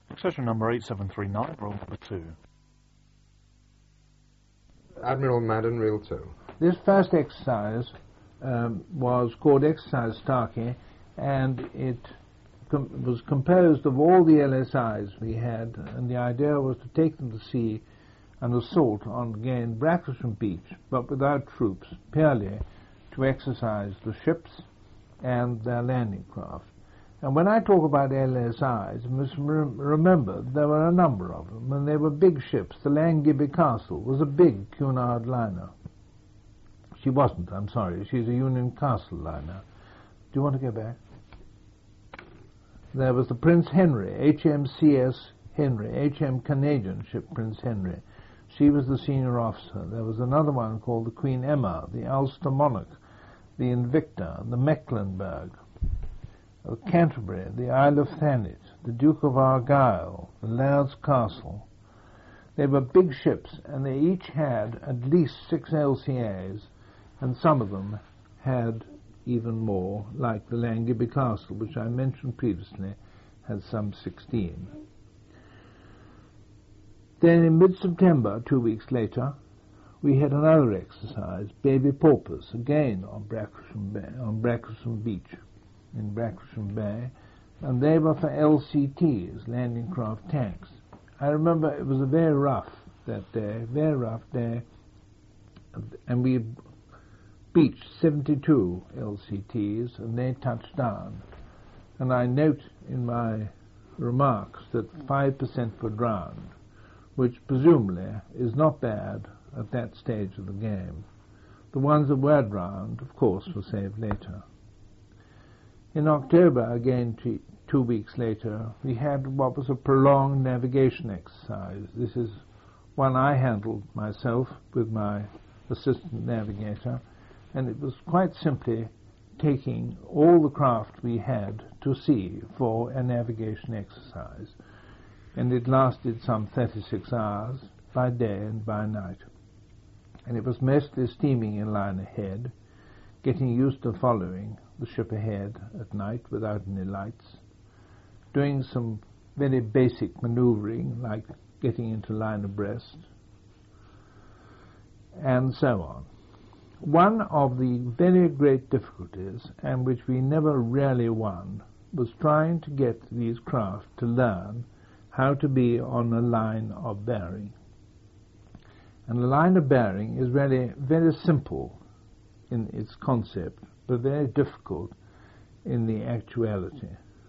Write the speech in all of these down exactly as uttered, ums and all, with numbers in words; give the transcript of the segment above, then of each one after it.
Session number eight seven three nine, roll number two. Admiral Madden, reel two. This first exercise um, was called Exercise Starkey, and it com- was composed of all the L S Is we had, and the idea was to take them to sea and assault on, again, Bracklesham Beach, but without troops, purely to exercise the ships and their landing craft. And when I talk about L S Is, you must remember there were a number of them, and they were big ships. The Langibby Castle was a big Cunard liner. She wasn't, I'm sorry. She's a Union Castle liner. Do you want to go back? There was the Prince Henry, H M C S Henry, H M Canadian ship Prince Henry. She was the senior officer. There was another one called the Queen Emma, the Ulster Monarch, the Invicta, the Mecklenburg, of Canterbury, the Isle of Thanet, the Duke of Argyll, the Laird's Castle. They were big ships, and they each had at least six L C As, and some of them had even more, like the Langibby Castle, which I mentioned previously, had some sixteen. Then in mid-September, two weeks later, we had another exercise, Baby Paupers, again on Bracklesham Bay, on Bracklesham Beach, in Bracklesham Bay, and they were for L C Ts, landing craft tanks. I remember it was a very rough that day, very rough day, and we beached seventy-two L C Ts, and they touched down. And I note in my remarks that five percent were drowned, which presumably is not bad at that stage of the game. The ones that were drowned, of course, were saved later. In October, again two, two weeks later, we had what was a prolonged navigation exercise. This is one I handled myself with my assistant navigator, and it was quite simply taking all the craft we had to sea for a navigation exercise. And it lasted some thirty-six hours, by day and by night. And it was mostly steaming in line ahead, getting used to following the ship ahead at night without any lights, doing some very basic maneuvering like getting into line abreast, and so on. One of the very great difficulties, and which we never really won, was trying to get these craft to learn how to be on a line of bearing. And a line of bearing is really very simple in its concept, but very difficult in the actuality.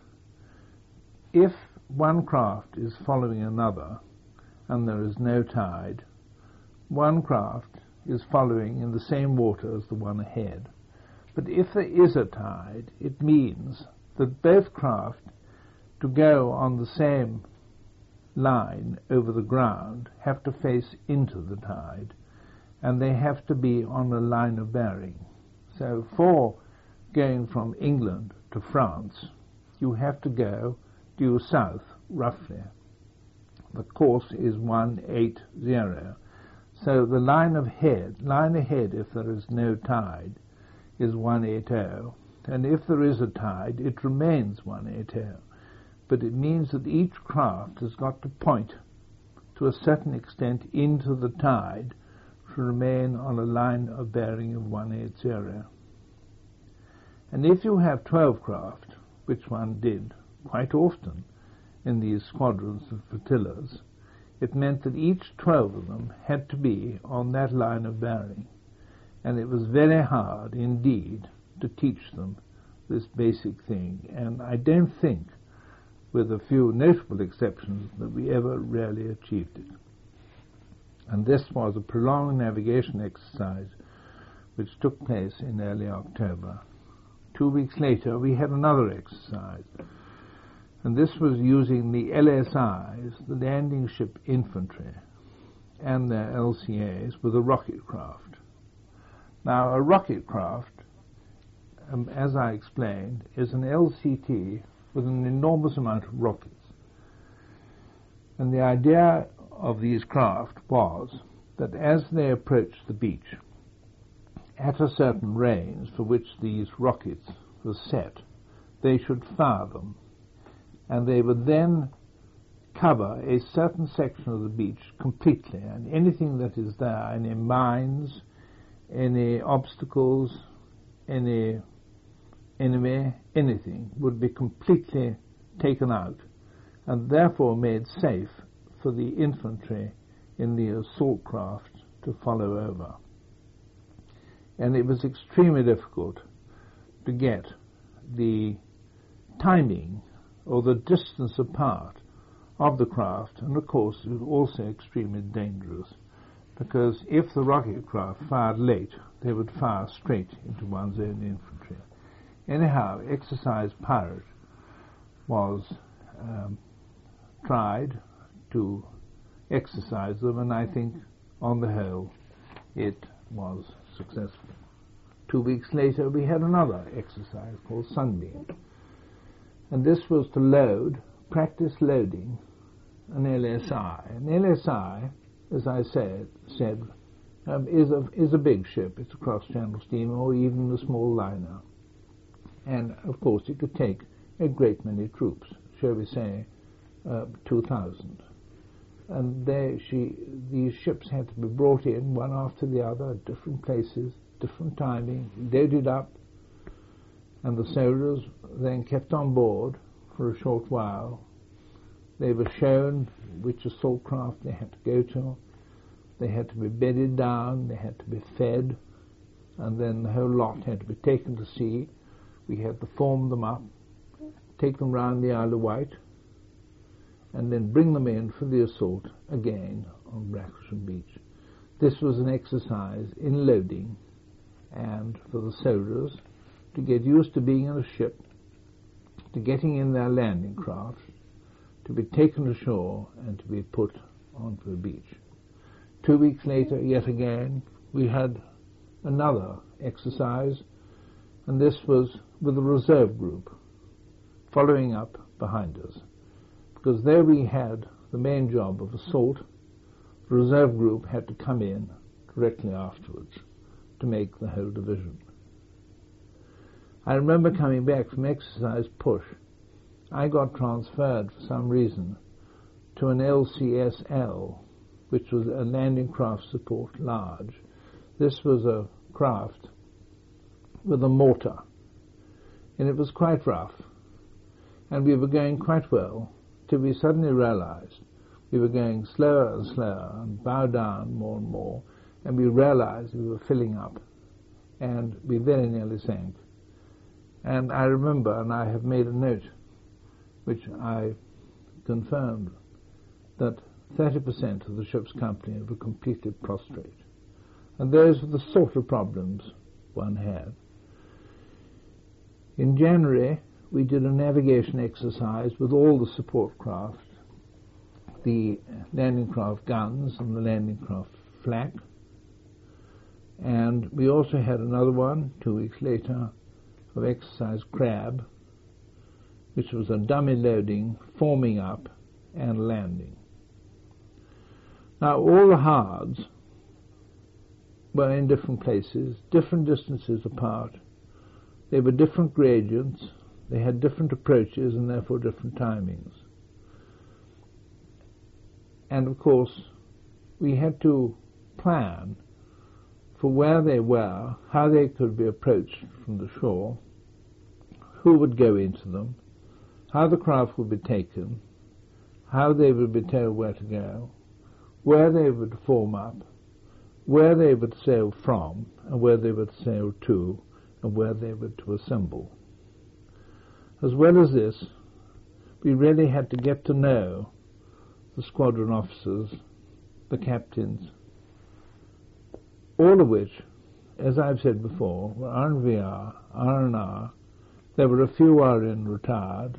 If one craft is following another and there is no tide, one craft is following in the same water as the one ahead. But if there is a tide, it means that both craft, to go on the same line over the ground, have to face into the tide, and they have to be on a line of bearing. So for going from England to France, you have to go due south, roughly. The course is one eighty. So the line of head, line ahead, if there is no tide, is one eighty, and if there is a tide, it remains one eighty. But it means that each craft has got to point to a certain extent into the tide to remain on a line of bearing of one eighty. And if you have twelve craft, which one did quite often in these squadrons of flotillas, it meant that each twelve of them had to be on that line of bearing. And it was very hard indeed to teach them this basic thing. And I don't think, with a few notable exceptions, that we ever really achieved it. And this was a prolonged navigation exercise which took place in early October. Two weeks later, we had another exercise, and this was using the L S Is, the landing ship infantry, and their L C As with a rocket craft. Now, a rocket craft, um, as I explained, is an L C T with an enormous amount of rockets. And the idea of these craft was that as they approached the beach, at a certain range for which these rockets were set, they should fire them, and they would then cover a certain section of the beach completely, and anything that is there, any mines, any obstacles, any enemy, anything, would be completely taken out and therefore made safe for the infantry in the assault craft to follow over. And it was extremely difficult to get the timing or the distance apart of the craft, and of course it was also extremely dangerous, because if the rocket craft fired late, they would fire straight into one's own infantry. Anyhow, Exercise Pirate was um, tried to exercise them, and I think on the whole it was successful. Two weeks later we had another exercise called Sunbeam, and this was to load, practice loading an L S I. An L S I, as I said, said um, is, a, is a big ship. It's a cross-channel steamer or even a small liner. And, of course, it could take a great many troops, shall we say, uh, two thousand. And they, she, these ships had to be brought in, one after the other, at different places, different timing, loaded up, and the soldiers then kept on board for a short while. They were shown which assault craft they had to go to. They had to be bedded down, they had to be fed, and then the whole lot had to be taken to sea. We had to form them up, take them round the Isle of Wight, and then bring them in for the assault again on Bracklesham Beach. This was an exercise in loading, and for the soldiers to get used to being in a ship, to getting in their landing craft, to be taken ashore and to be put onto the beach. Two weeks later, yet again, we had another exercise, and this was with the reserve group following up behind us. Because there we had the main job of assault, the reserve group had to come in directly afterwards to make the whole division. I remember coming back from exercise push. I got transferred for some reason to an L C S L, which was a landing craft support large. This was a craft with a mortar, and it was quite rough, and we were going quite well till we suddenly realized we were going slower and slower and bow down more and more, and we realized we were filling up, and we very nearly sank. And I remember, and I have made a note which I confirmed, that thirty percent of the ship's company were completely prostrate. And those were the sort of problems one had. In January, we did a navigation exercise with all the support craft, the landing craft guns and the landing craft flak. And we also had another one, two weeks later, of exercise Crab, which was a dummy loading, forming up, and landing. Now, all the hards were in different places, different distances apart. They were different gradients. They had different approaches and therefore different timings. And, of course, we had to plan for where they were, how they could be approached from the shore, who would go into them, how the craft would be taken, how they would be told where to go, where they would form up, where they would sail from, and where they would sail to, and where they were to assemble. As well as this, we really had to get to know the squadron officers, the captains, all of which, as I've said before, were R N V R, R N R. There were a few R N retired,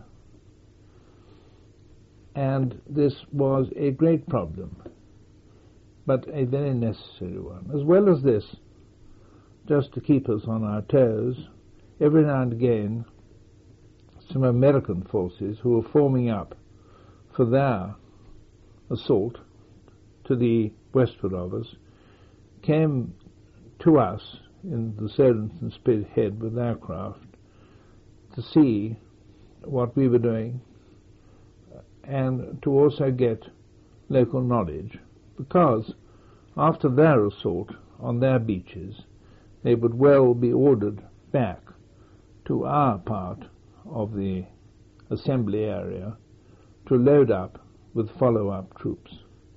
and this was a great problem, but a very necessary one. As well as this, just to keep us on our toes, every now and again, some American forces who were forming up for their assault to the westward of us came to us in the Southampton Spearhead with aircraft to see what we were doing and to also get local knowledge, because after their assault on their beaches, they would well be ordered back to our part of the assembly area to load up with follow-up troops.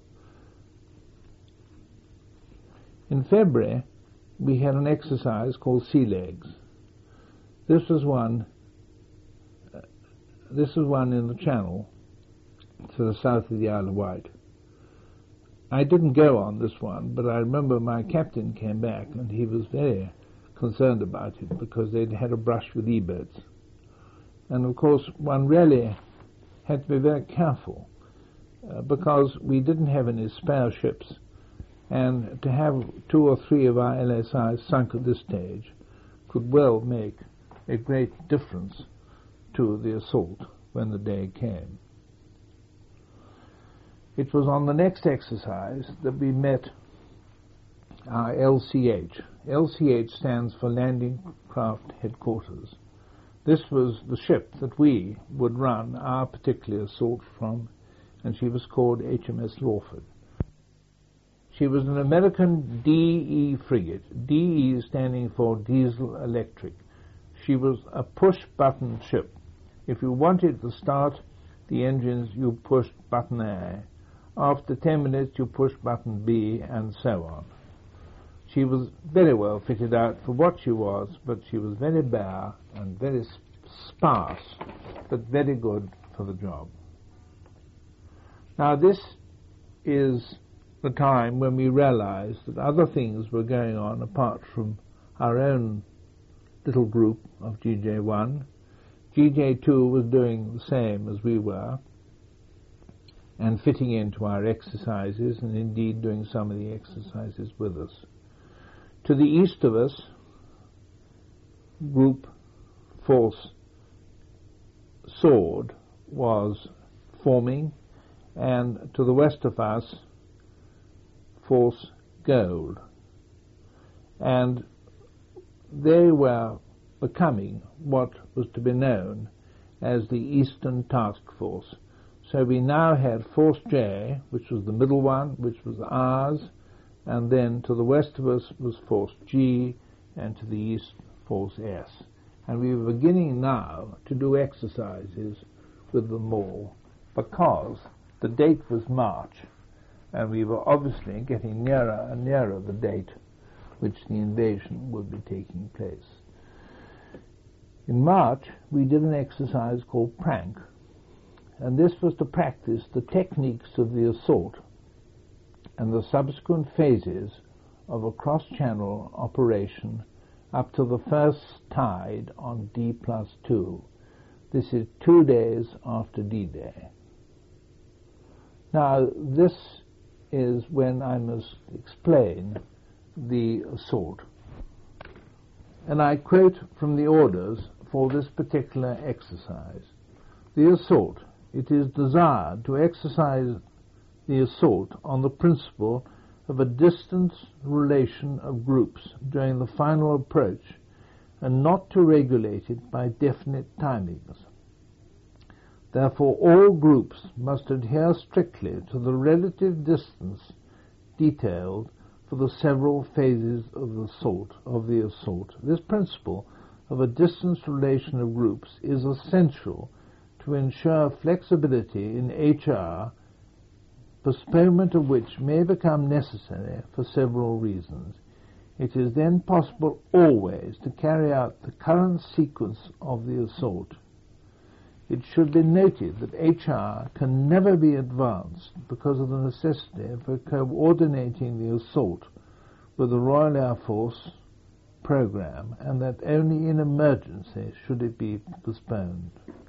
In February, we had an exercise called Sea Legs. This was one. Uh, this was one in the Channel to the south of the Isle of Wight. I didn't go on this one, but I remember my captain came back and he was very concerned about it because they'd had a brush with E-boats. And of course, one really had to be very careful uh, because we didn't have any spare ships, and to have two or three of our L S Is sunk at this stage could well make a great difference to the assault when the day came. It was on the next exercise that we met our L C H. L C H stands for Landing Craft Headquarters. This was the ship that we would run our particular assault from, and she was called H M S Lawford. She was an American D E frigate, D E standing for Diesel Electric. She was a push-button ship. If you wanted to start the engines, you pushed button A. After ten minutes, you pushed button B, and so on. She was very well fitted out for what she was, but she was very bare and very sparse, but very good for the job. Now, this is the time when we realized that other things were going on apart from our own little group of G J one. G J two was doing the same as we were and fitting into our exercises, and indeed doing some of the exercises with us. To the east of us, Group Force Sword was forming, and to the west of us, Force Gold. And they were becoming what was to be known as the Eastern Task Force. So we now had Force J, which was the middle one, which was ours, and then to the west of us was Force G, and to the east, Force S. And we were beginning now to do exercises with them all, because the date was March, and we were obviously getting nearer and nearer the date which the invasion would be taking place. In March, we did an exercise called Prank, and this was to practice the techniques of the assault and the subsequent phases of a cross-channel operation up to the first tide on D plus two. This is two days after D-Day. Now, this is when I must explain the assault. And I quote from the orders for this particular exercise. The assault. It is desired to exercise the assault on the principle of a distance relation of groups during the final approach, and not to regulate it by definite timings. Therefore, all groups must adhere strictly to the relative distance detailed for the several phases of the assault. Of the assault. This principle of a distance relation of groups is essential to ensure flexibility in H R, postponement of which may become necessary for several reasons. It is then possible always to carry out the current sequence of the assault. It should be noted that H R can never be advanced because of the necessity for coordinating the assault with the Royal Air Force program, and that only in emergency should it be postponed.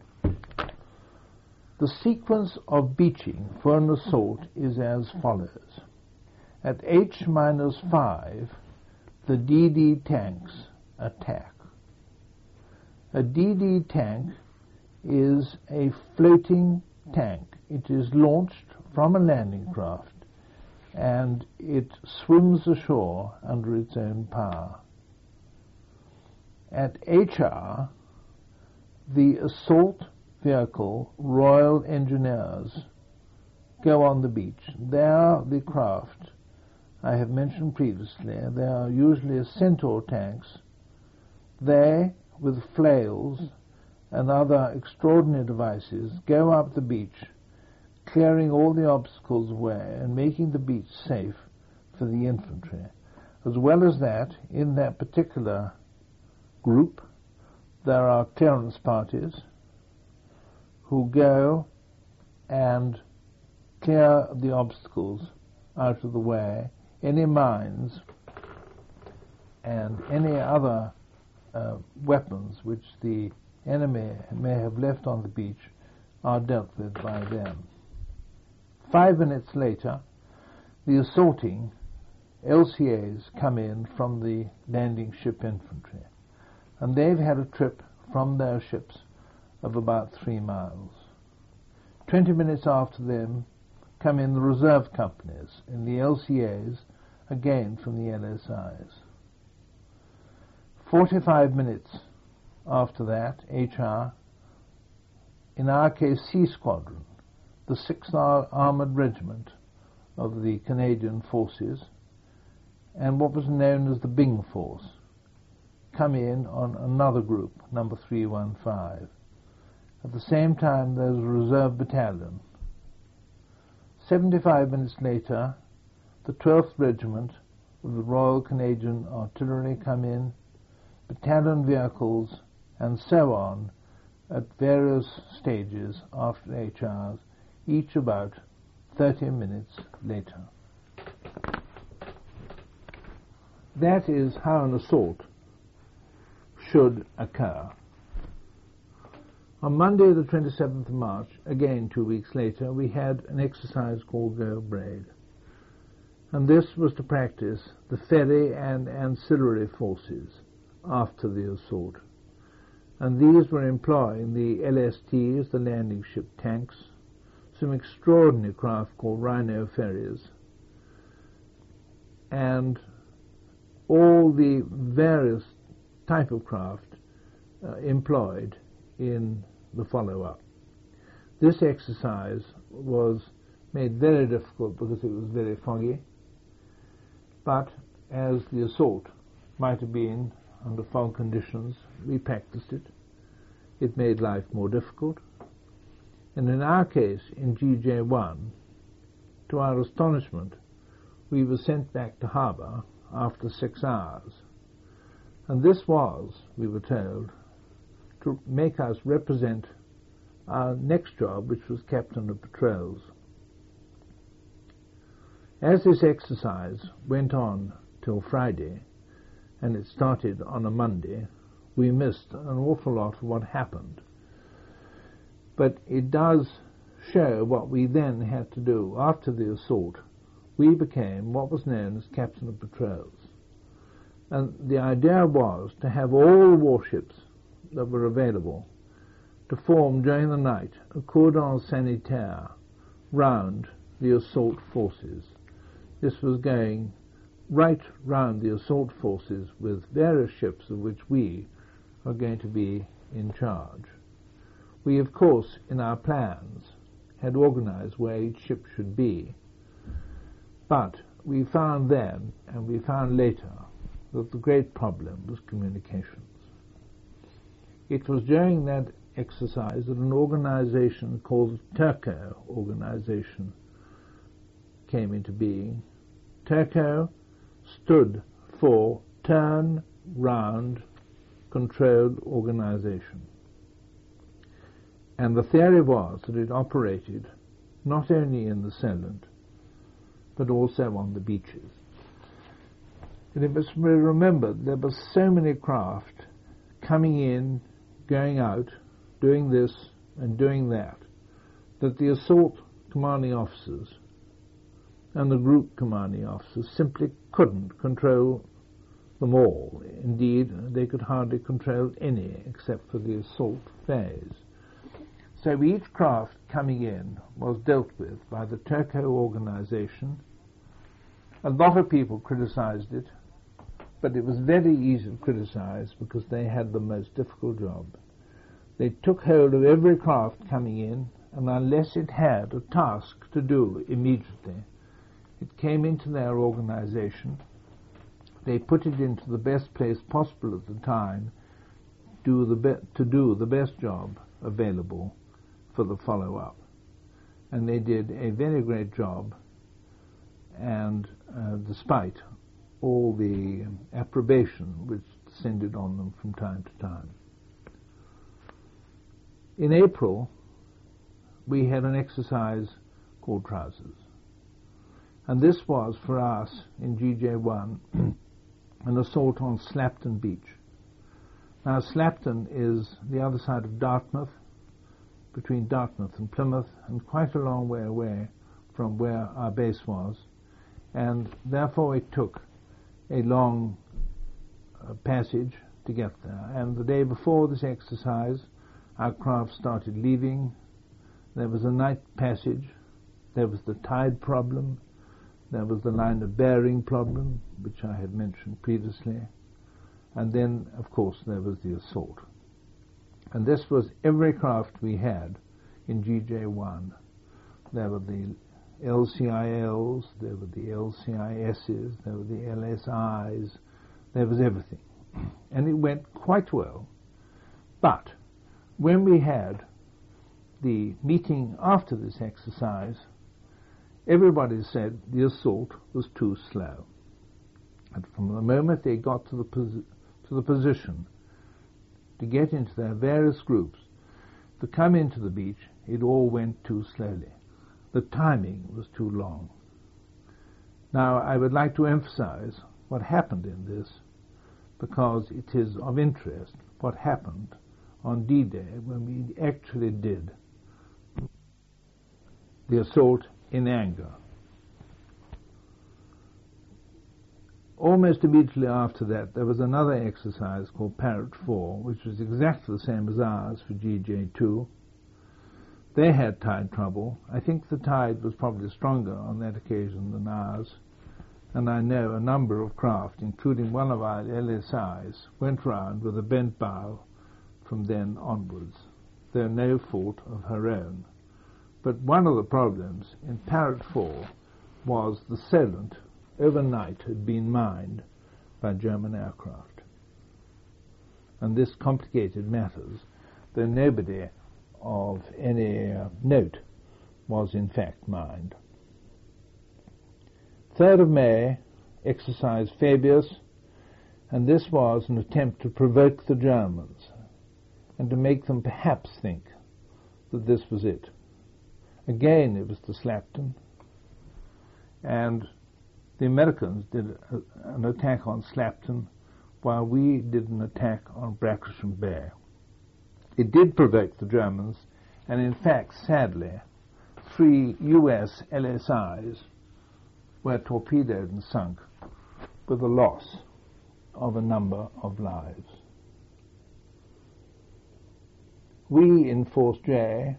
The sequence of beaching for an assault is as follows. At H minus five, the D D tanks attack. A D D tank is a floating tank. It is launched from a landing craft, and it swims ashore under its own power. At H R, the assault vehicle, Royal Engineers, go on the beach. They are the craft I have mentioned previously. They are usually Centaur tanks. They, with flails and other extraordinary devices, go up the beach, clearing all the obstacles away and making the beach safe for the infantry. As well as that, in that particular group, there are clearance parties who go and clear the obstacles out of the way. Any mines and any other uh, weapons which the enemy may have left on the beach are dealt with by them. Five minutes later, the assaulting L C As come in from the landing ship infantry, and they've had a trip from their ships of about three miles. Twenty minutes after them come in the reserve companies in the L C As, again from the L S Is. Forty-five minutes after that, H R, in our case C Squadron, the sixth Armoured Regiment of the Canadian Forces, and what was known as the Bing Force, come in on another group, number three one five. At the same time, there's a reserve battalion. Seventy-five minutes later, the twelfth Regiment of the Royal Canadian Artillery come in, battalion vehicles, and so on, at various stages after H Rs, each about thirty minutes later. That is how an assault should occur. On Monday the twenty-seventh of March, again two weeks later, we had an exercise called Go Brigade. And this was to practice the ferry and ancillary forces after the assault. And these were employing the L S Ts, the landing ship tanks, some extraordinary craft called Rhino ferries, and all the various type of craft uh, employed in the follow-up. This exercise was made very difficult because it was very foggy, but as the assault might have been under fog conditions, we practiced it. It made life more difficult. And in our case, in G J one, to our astonishment, we were sent back to harbour after six hours. And this was, we were told, to make us represent our next job, which was captain of patrols. As this exercise went on till Friday, and it started on a Monday, we missed an awful lot of what happened. But it does show what we then had to do. After the assault, we became what was known as captain of patrols. And the idea was to have all the warships that were available to form during the night a cordon sanitaire round the assault forces. This was going right round the assault forces with various ships of which we are going to be in charge. We, of course, in our plans, had organized where each ship should be, but we found then, and we found later, that the great problem was communications. It was during that exercise that an organization called Turco organization came into being. Turco stood for Turn Round Controlled Organization. And the theory was that it operated not only in the Solent, but also on the beaches. And it must be remembered there were so many craft coming in, going out, doing this and doing that, that the assault commanding officers and the group commanding officers simply couldn't control them all. Indeed, they could hardly control any except for the assault phase. So each craft coming in was dealt with by the Turco organization. A lot of people criticized it, but it was very easy to criticize because they had the most difficult job. They took hold of every craft coming in, and unless it had a task to do immediately, it came into their organization. They put it into the best place possible at the time do the be- to do the best job available for the follow-up. And they did a very great job, and uh, despite all the approbation which descended on them from time to time. In April, we had an exercise called Trousers. And this was, for us, in G J one, an assault on Slapton Beach. Now, Slapton is the other side of Dartmouth, between Dartmouth and Plymouth, and quite a long way away from where our base was, and therefore it took a long uh, passage to get there. And the day before this exercise, our craft started leaving. There was a night passage, there was the tide problem, there was the line of bearing problem, which I had mentioned previously, and then, of course, there was the assault. And this was every craft we had in G J one. There were the L C I Ls, there were the L C I Ss, there were the L S Is, there was everything. And it went quite well. But when we had the meeting after this exercise, everybody said the assault was too slow. And from the moment they got to the, posi- to the position to get into their various groups, to come into the beach, it all went too slowly. The timing was too long. Now, I would like to emphasize what happened in this, because it is of interest what happened on D-Day when we actually did the assault in anger. Almost immediately after that, there was another exercise called Parrot four, which was exactly the same as ours for G J two. They had tide trouble. I think the tide was probably stronger on that occasion than ours, and I know a number of craft, including one of our L S Is, went round with a bent bow from then onwards, though no fault of her own. But one of the problems in Parrot four was the Solent overnight had been mined by German aircraft. And this complicated matters, though nobody of any uh, note was in fact mined. third of May, exercise Fabius, and this was an attempt to provoke the Germans and to make them perhaps think that this was it. Again, it was the Slapton, and the Americans did a, an attack on Slapton while we did an attack on Bracklesham Bay. It did provoke the Germans, and in fact, sadly, three U S L S Is were torpedoed and sunk with the loss of a number of lives. We in Force J,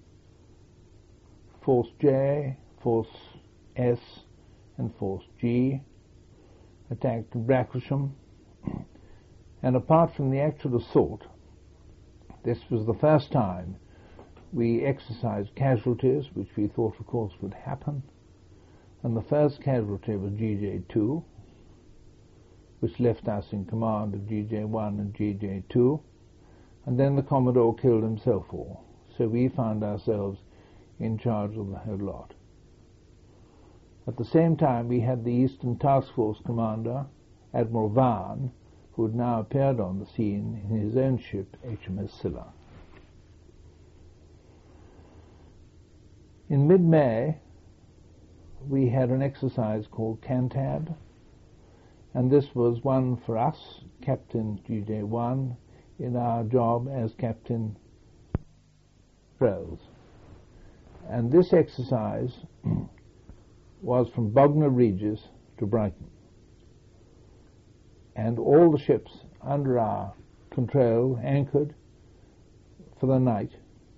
Force J, Force S, and Force G attacked Bracklesham, and apart from the actual assault, this was the first time we exercised casualties, which we thought, of course, would happen, and the first casualty was G J two, which left us in command of G J one and G J two, and then the Commodore killed himself all, so we found ourselves in charge of the whole lot. At the same time, we had the Eastern Task Force commander, Admiral Vaughan, who had now appeared on the scene in his own ship, H M S Scylla. In mid-May, we had an exercise called Cantab, and this was one for us, Captain G J one, in our job as Captain Prowse. And this exercise was from Bognor Regis to Brighton. And all the ships under our control anchored for the night,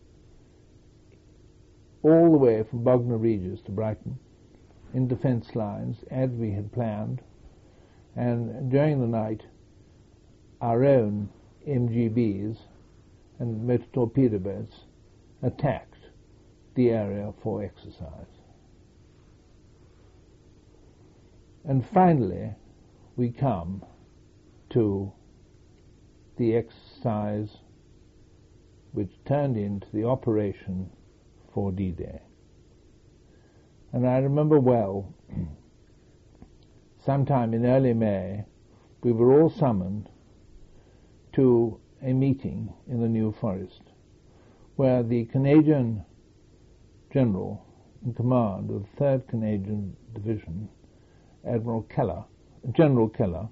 all the way from Bognor Regis to Brighton, in defence lines, as we had planned. And during the night, our own M G Bs and motor torpedo boats attacked the area for exercise. And finally, we come to the exercise which turned into the operation for D-Day. And I remember well, sometime in early May, we were all summoned to a meeting in the New Forest, where the Canadian General in command of the third Canadian Division, Admiral Keller, General Keller,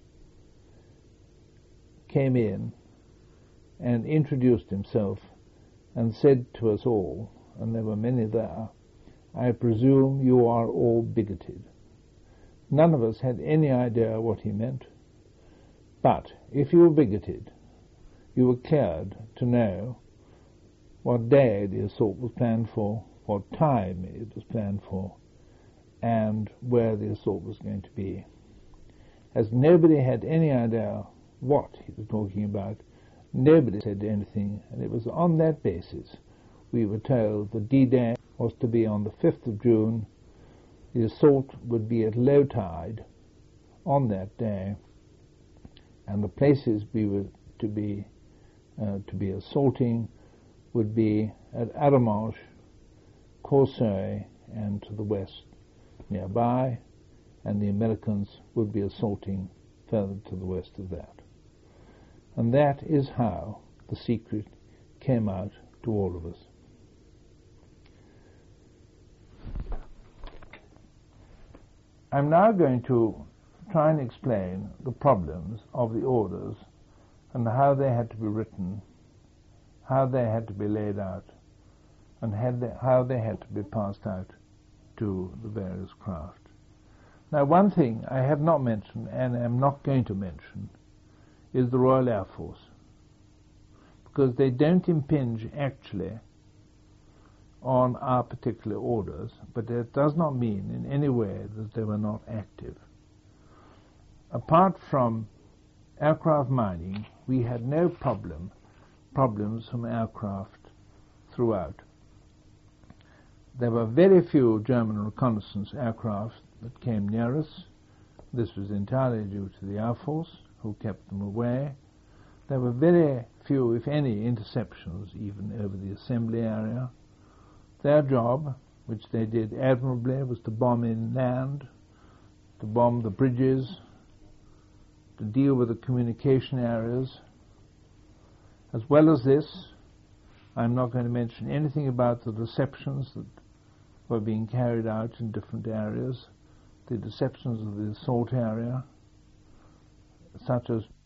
came in and introduced himself and said to us all, and there were many there, "I presume you are all bigoted." None of us had any idea what he meant, but if you were bigoted, you were cleared to know what day the assault was planned for, what time it was planned for, and where the assault was going to be. As nobody had any idea what he was talking about, nobody said anything, and it was on that basis we were told that D-Day was to be on the fifth of June, the assault would be at low tide on that day, and the places we were to be uh, to be assaulting would be at Arromanches, Courceuil, and to the west nearby, and the Americans would be assaulting further to the west of that. And that is how the secret came out to all of us. I'm now going to try and explain the problems of the orders and how they had to be written, how they had to be laid out, and had they, how they had to be passed out to the various craft. Now, one thing I have not mentioned and am not going to mention is the Royal Air Force, because they don't impinge actually on our particular orders, but it does not mean in any way that they were not active. Apart from aircraft mining, we had no problem problems from aircraft throughout. There were very few German reconnaissance aircraft that came near us. This was entirely due to the Air Force, who kept them away. There were very few, if any, interceptions even over the assembly area. Their job, which they did admirably, was to bomb inland, to bomb the bridges, to deal with the communication areas. As well as this, I'm not going to mention anything about the deceptions that were being carried out in different areas, the deceptions of the assault area, such as